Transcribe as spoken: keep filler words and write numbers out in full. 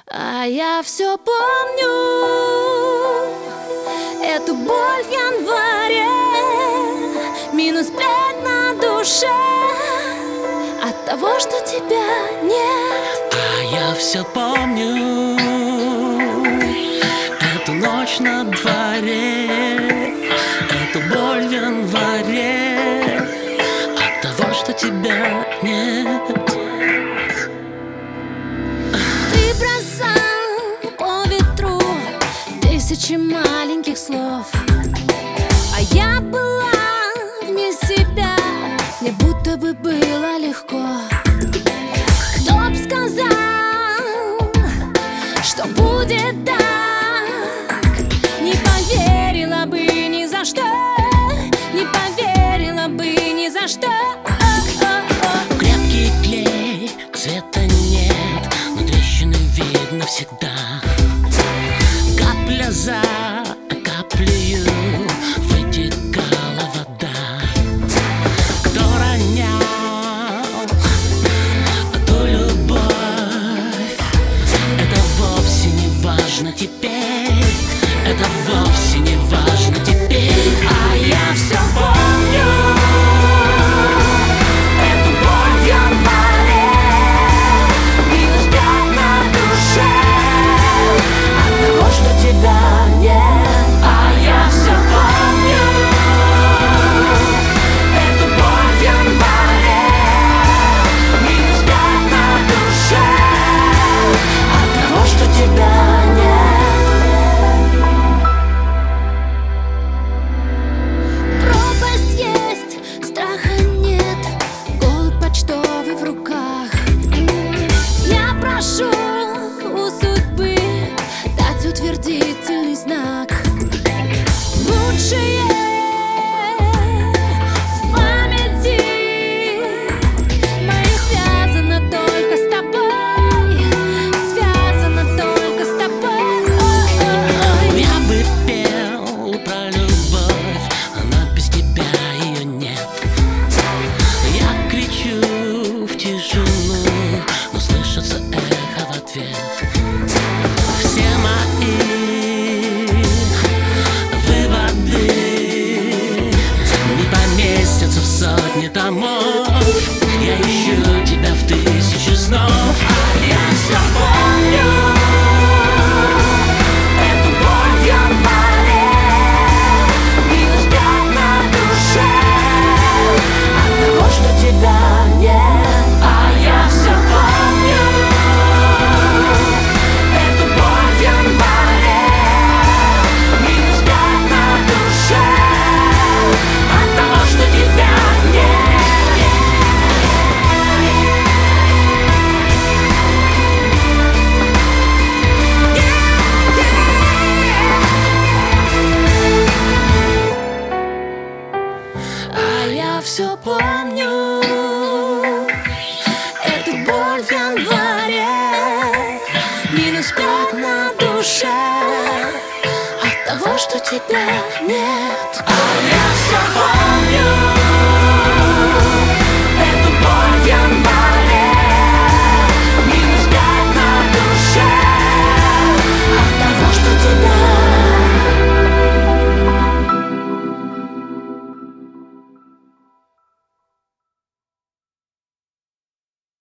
А я все помню эту боль в январе, минус пять на душе от того, что тебя нет. А я все помню эту ночь на дворе, эту боль в январе от того, что тебя нет. Ты бросал по ветру тысячи маленьких слов, а я была вне себя, мне будто бы было легко. Кто б сказал, что будет так? Не поверила бы ни за что, не поверила бы ни за что. Крепкий клей, цвета нет, но трещины видно всегда. Капля за каплею вытекала вода. Кто ронял ту любовь, это вовсе не важно теперь, это вовсе не важно теперь. А я все помню эту боль в январе, минус пять на душе от того, что тебя нет. А я все помню эту боль в январе, минус пять на душе от того, что тебя нет. Пропасть есть, страха нет, голубь почтовый в руках. Я прошу у судьбы дать утвердительный знак. Лучшее в памяти моей связано только с тобой, связано только с тобой. Я бы пел про любовь, но без тебя ее нет. Я кричу в тишину, но слышится эхо в ответ. Все мои выводы не поместятся в сотни томов. Я ищу тебя в тысячи снов. А я все помню эту боль в январе, минус пять на душе от того, что тебя нет. А я все помню эту боль в январе, минус пять на душе от того, что тебя нет. А я все помню эту боль в январе, минус пять на душе от того, что тебя нет.